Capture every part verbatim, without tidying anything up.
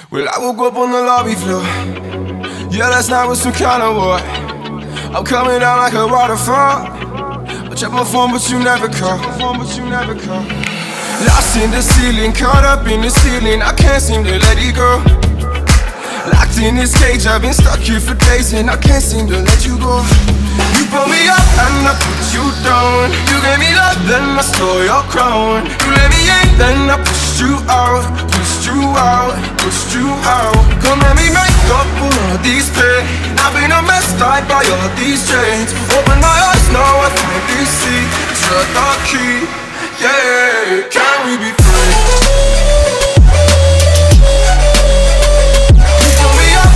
Well, I woke up on the lobby floor. Yeah, last night was some kind of war. I'm coming down like a waterfall. I check my phone, but you never call. But you never call. Lost in the ceiling, caught up in the ceiling. I can't seem to let it go. Locked in this cage, I've been stuck here for days, and I can't seem to let you go. You pull me up and I put you down. You gave me love, then I stole your crown. You let me in, then I pushed you out. Pushed you out, pushed you out. Come let me make up for all these pain. I've been a mess, tied by all these chains. Open my eyes, now I finally see. Shut the key, yeah. Can we be free? You pull me up,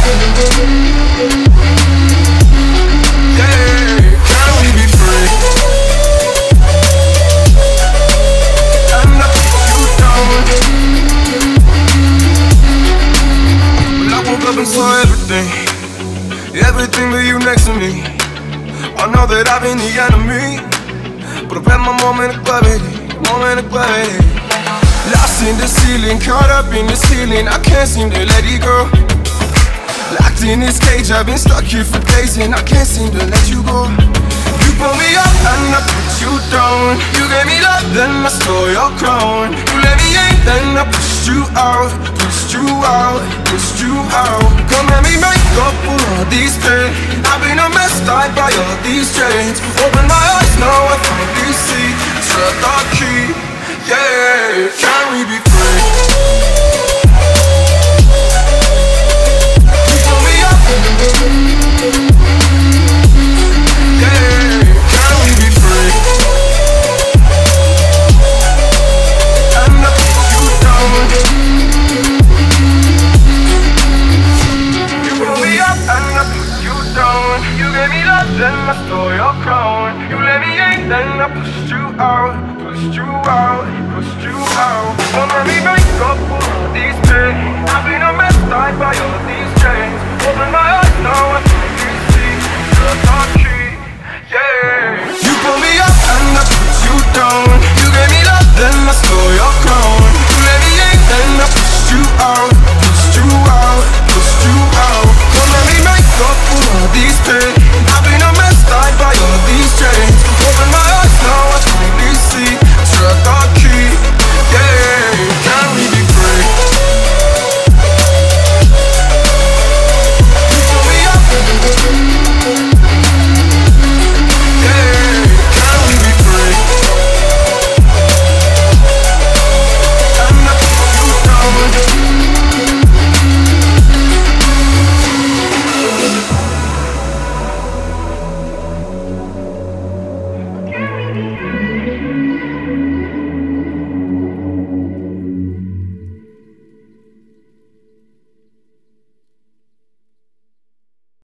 yeah. Can we be free? And I put you down. Well, I woke up and saw everything, everything but you next to me. I know that I've been the enemy, but I've had my moment of gravity, moment of gravity. Lost in the ceiling, caught up in the ceiling, I can't seem to let it go. Locked in this cage, I've been stuck here for days, and I can't seem to let you go. You pull me up and I put you down. You gave me love, then I stole your crown. You let me in, then I pushed you out. Pushed you out, pushed you out. Come let me make up for all these pain. I've been a mess, tied by all these chains. Open my eyes, now I finally see. Shut the key, yeah. Can we be free? You pull me up, yeah. Can we be free? And I put you down. You pull me up and I put you down. You gave me love, then I stole your crown. You let me in, then I pushed you out. Pushed you out.